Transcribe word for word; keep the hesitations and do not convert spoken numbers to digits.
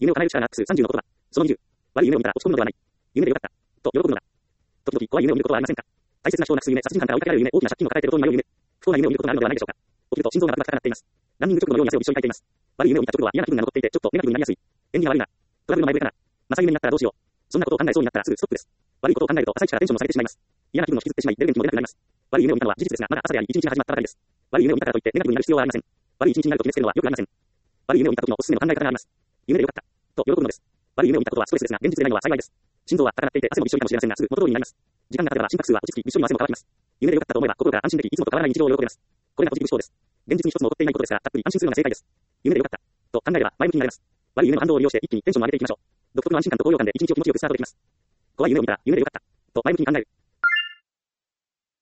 夢を叶える力がマックスさんじゅうの言葉。そのにじゅう。悪い夢を見たら落ち込むのではない。夢でよかった。と喜ぶのだ。時々怖い夢を見ることはありませんか？大切な人を亡くす夢、殺人犯から追いかけられる夢、大きな借金を抱えていることに迷う夢。不幸な夢を見ることがあるのではないでしょうか。起きると心臓がバクバク高鳴っています。ランニング直後のように汗をびっしょりかいています。悪い夢を見た直後は嫌な気分が残っていて、ちょっとネガティブになりやすい。縁起が悪いな。トラブルの前触れかな。まさ夢になったらどうしよう。そんなことを考えそうになったらすぐストップです。悪いことを考えると朝一からテンションもされてしまいます。嫌な気分を引きずってしまい、出る元気も出なくなります。悪い夢を見たのは事実ですが、まだ朝であり、一日が始まったばかりです。悪い夢を見たからといってネガティブになる必要はありません。悪い一日になると決めつけるのは良くありません。悪い夢を見た時のおすすめの考え方があります。夢でよかった。と喜ぶのです。悪い夢を見たことはストレスですが、現実でないのは幸いです。心臓は高鳴っていて汗もびっしょりかもしれませんが、すぐ元通りになります。時間が経てば心拍数は落ち着き、びっしょりの汗も乾きます。夢でよかったと思えば心が安心でき、いつもと変わらない日常を喜べます。これがポジティブ思考です。現実に一つも起こっていないことですが、たっぷり安心するのが正解です。夢でよかったと考えれば前向きになれます。悪い夢の反動を利用して一気にテンションを上げていきましょう。独特の安心感と高揚感で一日を気持ちよくスタートできます。怖い夢を見たら夢でよかったと前向きに考える。